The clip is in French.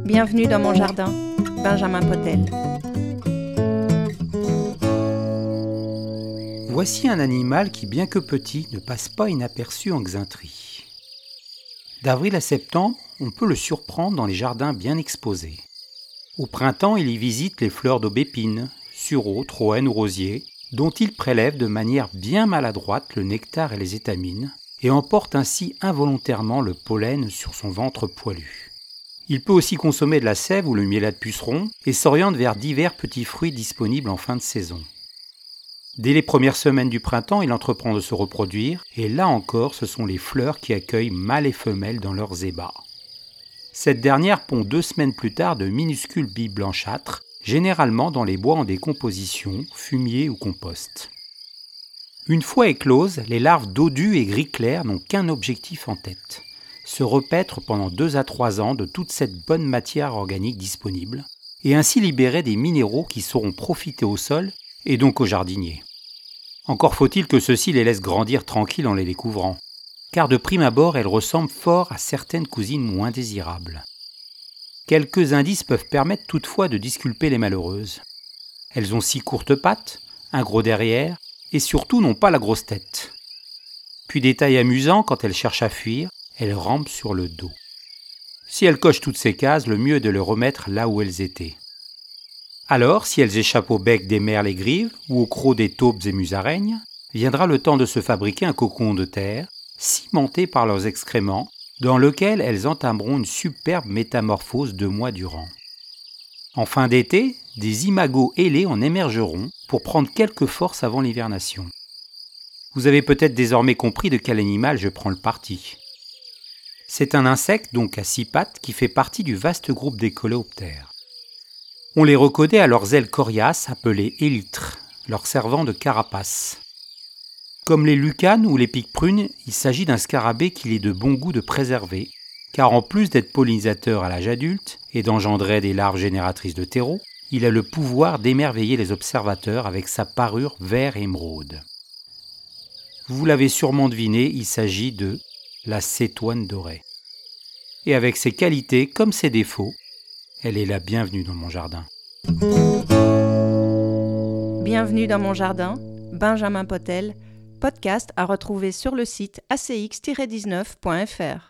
Bienvenue dans mon jardin, Benjamin Potel. Voici un animal qui, bien que petit, ne passe pas inaperçu en Xainterie. D'avril à septembre, on peut le surprendre dans les jardins bien exposés. Au printemps, il y visite les fleurs d'aubépine, sureau, troène ou rosier, dont il prélève de manière bien maladroite le nectar et les étamines, et emporte ainsi involontairement le pollen sur son ventre poilu. Il peut aussi consommer de la sève ou le miellat de puceron et s'oriente vers divers petits fruits disponibles en fin de saison. Dès les premières semaines du printemps, il entreprend de se reproduire, et là encore, ce sont les fleurs qui accueillent mâles et femelles dans leurs ébats. Cette dernière pond 2 semaines plus tard de minuscules billes blanchâtres, généralement dans les bois en décomposition, fumier ou compost. Une fois écloses, les larves dodues et gris clair n'ont qu'un objectif en tête, se repaître pendant 2 à 3 ans de toute cette bonne matière organique disponible, et ainsi libérer des minéraux qui sauront profiter au sol et donc aux jardiniers. Encore faut-il que ceux-ci les laissent grandir tranquilles en les découvrant, car de prime abord elles ressemblent fort à certaines cousines moins désirables. Quelques indices peuvent permettre toutefois de disculper les malheureuses. Elles ont 6 courtes pattes, un gros derrière, et surtout n'ont pas la grosse tête. Puis détail amusant, quand elles cherchent à fuir, elles rampent sur le dos. Si elles cochent toutes ces cases, le mieux est de les remettre là où elles étaient. Alors, si elles échappent au bec des merles et grives, ou au croc des taupes et musaraignes, viendra le temps de se fabriquer un cocon de terre, cimenté par leurs excréments, dans lequel elles entameront une superbe métamorphose 2 mois durant. En fin d'été, des imagos ailés en émergeront pour prendre quelque force avant l'hivernation. Vous avez peut-être désormais compris de quel animal je prends le parti. C'est un insecte, donc à 6 pattes, qui fait partie du vaste groupe des coléoptères. On les reconnaît à leurs ailes coriaces appelées élytres, leur servant de carapace. Comme les lucanes ou les pique-prunes, il s'agit d'un scarabée qu'il est de bon goût de préserver, car en plus d'être pollinisateur à l'âge adulte et d'engendrer des larves génératrices de terreau, il a le pouvoir d'émerveiller les observateurs avec sa parure vert émeraude. Vous l'avez sûrement deviné, il s'agit de la cétoine dorée. Et avec ses qualités comme ses défauts, elle est la bienvenue dans mon jardin. Bienvenue dans mon jardin, Benjamin Potel, podcast à retrouver sur le site acx-19.fr.